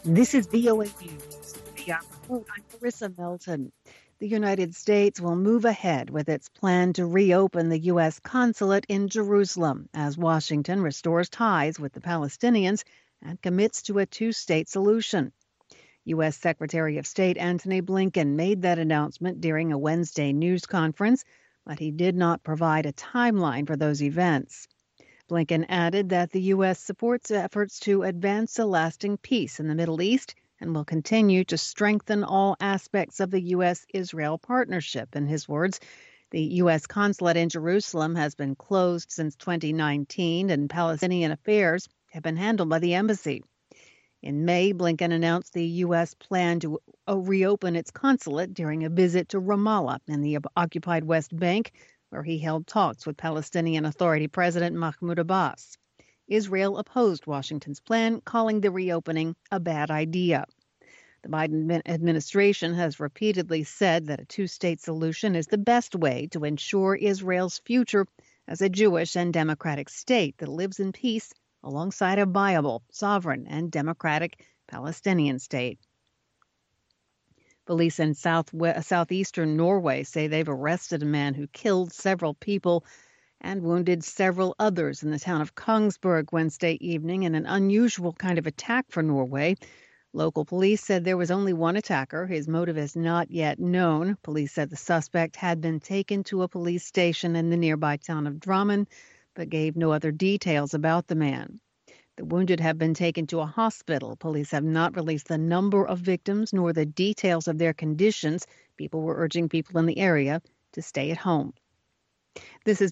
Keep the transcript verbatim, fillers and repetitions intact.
This is V O A News. The Report. I'm Marissa Melton. The United States will move ahead with its plan to reopen the U S consulate in Jerusalem as Washington restores ties with the Palestinians and commits to a two-state solution. U S. Secretary of State Antony Blinken made that announcement during a Wednesday news conference, but he did not provide a timeline for those events. Blinken added that the U S supports efforts to advance a lasting peace in the Middle East and will continue to strengthen all aspects of the U S Israel partnership. In his words, the U S consulate in Jerusalem has been closed since twenty nineteen, and Palestinian affairs have been handled by the embassy. In May, Blinken announced the U S plan to reopen its consulate during a visit to Ramallah in the occupied West Bank, where he held talks with Palestinian Authority President Mahmoud Abbas. Israel opposed Washington's plan, calling the reopening a bad idea. The Biden administration has repeatedly said that a two-state solution is the best way to ensure Israel's future as a Jewish and democratic state that lives in peace alongside a viable, sovereign, and democratic Palestinian state. Police in south southeastern Norway say they've arrested a man who killed several people and wounded several others in the town of Kongsberg Wednesday evening in an unusual kind of attack for Norway. Local police said there was only one attacker. His motive is not yet known. Police said the suspect had been taken to a police station in the nearby town of Drammen, but gave no other details about the man. The wounded have been taken to a hospital. Police have not released the number of victims nor the details of their conditions. People were urging people in the area to stay at home. This is